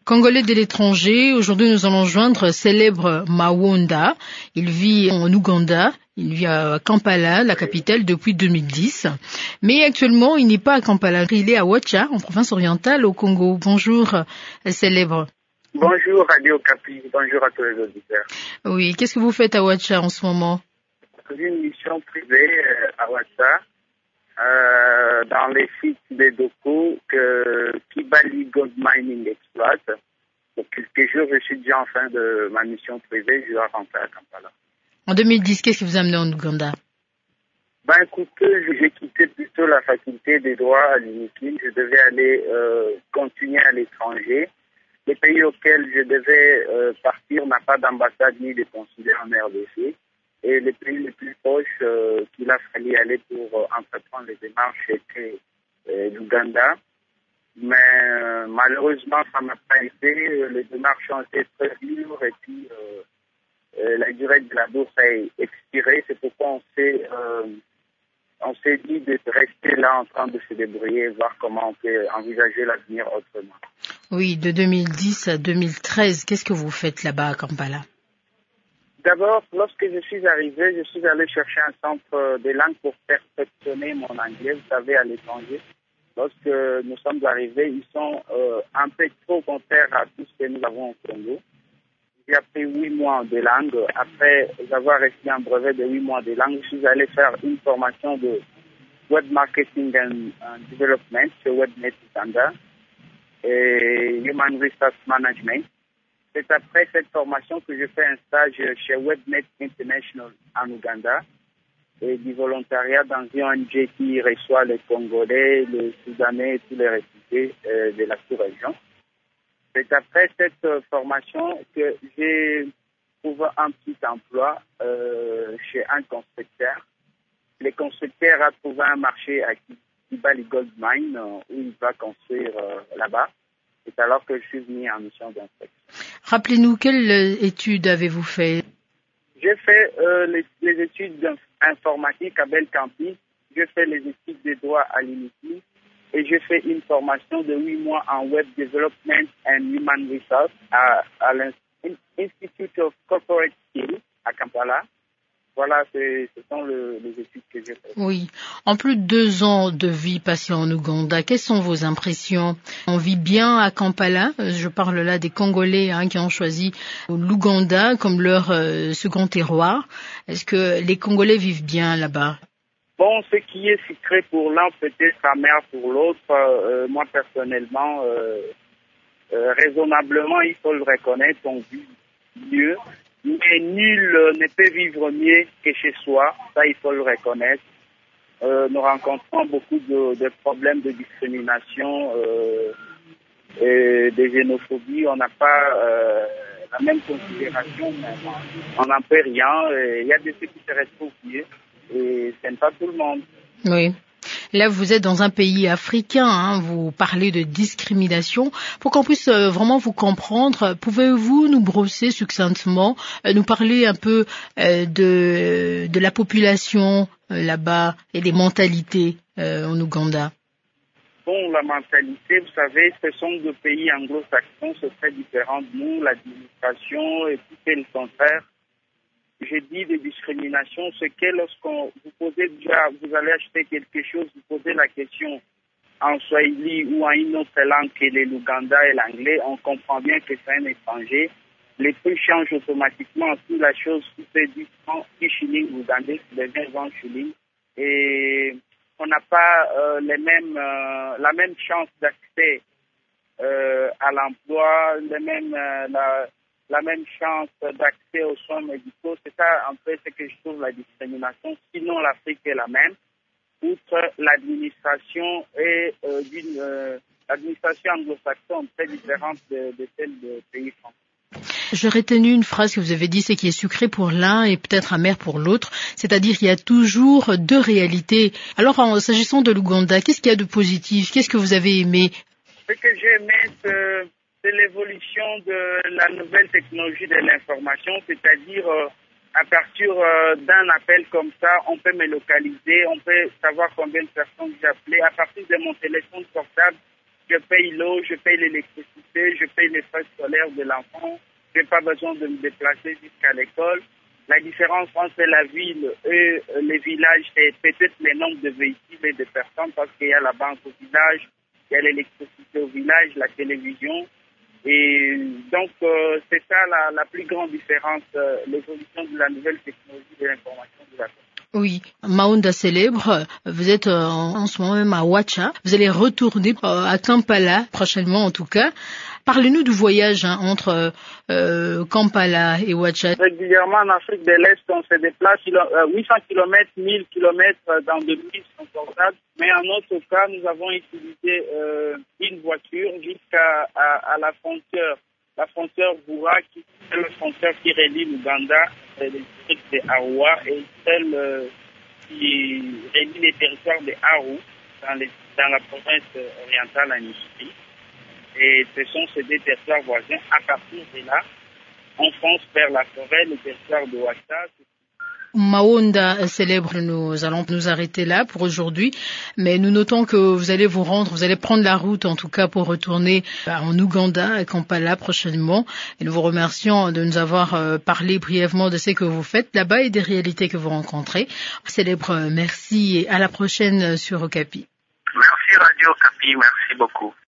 Congolais de l'étranger, aujourd'hui nous allons joindre célèbre Mawonda. Il vit en Ouganda, il vit à Kampala, la capitale, depuis 2010. Mais actuellement, il n'est pas à Kampala, il est à Ouacha, en province orientale, au Congo. Bonjour, célèbre. Bonjour Radio Capi, bonjour à tous les auditeurs. Oui, qu'est-ce que vous faites à Ouacha en ce moment? J'ai une mission privée à Ouacha, dans les sites de Doko que Kibali Gold Mining exploite. Pour quelques jours, je suis déjà en fin de ma mission privée, je dois rentrer à Kampala. En 2010, qu'est-ce qui vous a amené en Ouganda? Écoutez, j'ai quitté plutôt la faculté des droits à l'UNIKI. Je devais aller continuer à l'étranger. Les pays auxquels je devais partir n'a pas d'ambassade ni de consulaire en RDC. Et les pays les plus proches qu'il a fallu aller pour entreprendre les démarches étaient l'Ouganda. Mais malheureusement, ça n'a pas été. Les démarches ont été très dures et puis la durée de la bourse a expiré. C'est pourquoi on s'est dit de rester là en train de se débrouiller, voir comment on peut envisager l'avenir autrement. Oui, de 2010 à 2013, qu'est-ce que vous faites là-bas à Kampala? D'abord, lorsque je suis arrivé, je suis allé chercher un centre de langue pour perfectionner mon anglais. Vous savez, à l'étranger, lorsque nous sommes arrivés, ils sont un peu trop contraires à tout ce que nous avons au Congo. J'ai appris 8 mois de langue. Après avoir reçu un brevet de 8 mois de langue, je suis allé faire une formation de Web Marketing and Development chez WebNet Uganda et Human Resource Management. C'est après cette formation que je fais un stage chez WebNet International en Ouganda et du volontariat dans une ONG qui reçoit les Congolais, les Soudanais et tous les réfugiés de la sous-région. C'est après cette formation que j'ai trouvé un petit emploi chez un constructeur. Le constructeur a trouvé un marché à Kibali Gold Mine où il va construire là-bas. C'est alors que je suis venu en mission d'inspection. Rappelez-nous, quelles études avez-vous fait? J'ai fait les études informatiques à Belcampis. J'ai fait les études de droit à l'UNIKI. Et j'ai fait une formation de 8 mois en Web Development and Human Resource à l'Institute of Corporate Skills à Kampala. Voilà, ce sont les études que j'ai faites. Oui. En plus de 2 ans de vie passée en Ouganda, quelles sont vos impressions? On vit bien à Kampala. Je parle là des Congolais qui ont choisi l'Ouganda comme leur second terroir. Est-ce que les Congolais vivent bien là-bas? Bon, ce qui est secret pour l'un, peut-être amer pour l'autre. Moi, personnellement, raisonnablement, il faut le reconnaître, on vit mieux. Mais nul ne peut vivre mieux que chez soi. Ça, il faut le reconnaître. Nous rencontrons beaucoup de problèmes de discrimination et de xénophobie. On n'a pas la même considération, mais on n'en peut rien. Il y a des ceux qui se retrouvent mieux et ce n'est pas tout le monde. Oui. Là, vous êtes dans un pays africain, vous parlez de discrimination. Pour qu'on puisse vraiment vous comprendre, pouvez-vous nous brosser succinctement, nous parler un peu de la population là-bas et des mentalités en Ouganda? Bon, la mentalité, vous savez, ce sont 2 pays anglo-saxons, c'est très différent de nous, l'administration et tout est le contraire. J'ai dit de discrimination, c'est que lorsqu'on vous posez déjà, vous allez acheter quelque chose, vous posez la question en swahili ou en une autre langue que l'Ouganda et l'anglais, on comprend bien que c'est un étranger. Les prix changent automatiquement. Si la chose coûtait 10 shillings ougandais, c'est devient 20 shillings. Et on n'a pas la même chance d'accès à l'emploi, la même chance d'accès aux soins médicaux. C'est ça, en fait, ce que je trouve la discrimination. Sinon, l'Afrique est la même. Outre l'administration et l'administration anglo-saxonne très différente de celle des pays français. J'ai retenu une phrase que vous avez dit, c'est qu'il est sucré pour l'un et peut-être amer pour l'autre. C'est-à-dire qu'il y a toujours 2 réalités. Alors, s'agissant de l'Ouganda, qu'est-ce qu'il y a de positif? Qu'est-ce que vous avez aimé? Ce que j'ai aimé, c'est l'évolution de la nouvelle technologie de l'information, c'est-à-dire à partir d'un appel comme ça, on peut me localiser, on peut savoir combien de personnes j'ai appelé. À partir de mon téléphone portable, je paye l'eau, je paye l'électricité, je paye les frais scolaires de l'enfant. Je n'ai pas besoin de me déplacer jusqu'à l'école. La différence entre la ville et les villages, c'est peut-être le nombre de véhicules et de personnes parce qu'il y a la banque au village, il y a l'électricité au village, la télévision. Et donc, c'est ça la plus grande différence, l'évolution de la nouvelle technologie de l'information de la société. Oui, Maunda Célèbre, vous êtes en ce moment même à Ouacha. Vous allez retourner à Kampala, prochainement en tout cas. Parlez-nous du voyage entre Kampala et Ouacha. Régulièrement en Afrique de l'Est, on se déplace 800 km, 1000 km dans des bus confortables. Mais en notre cas, nous avons utilisé une voiture jusqu'à la frontière. La frontière Boura, qui est la frontière qui relie l'Ouganda, le district de Arua, et celle qui relie les territoires de Aru, dans la province orientale en Éthiopie. Et ce sont ces deux territoires voisins. À partir de là, on fonce vers la forêt, le territoire de Ouacha. Maunda Célèbre, nous allons nous arrêter là pour aujourd'hui, mais nous notons que vous allez vous rendre, vous allez prendre la route en tout cas pour retourner en Ouganda, à Kampala prochainement, et nous vous remercions de nous avoir parlé brièvement de ce que vous faites là-bas et des réalités que vous rencontrez. Célèbre, merci et à la prochaine sur Okapi. Merci Radio Okapi, merci beaucoup.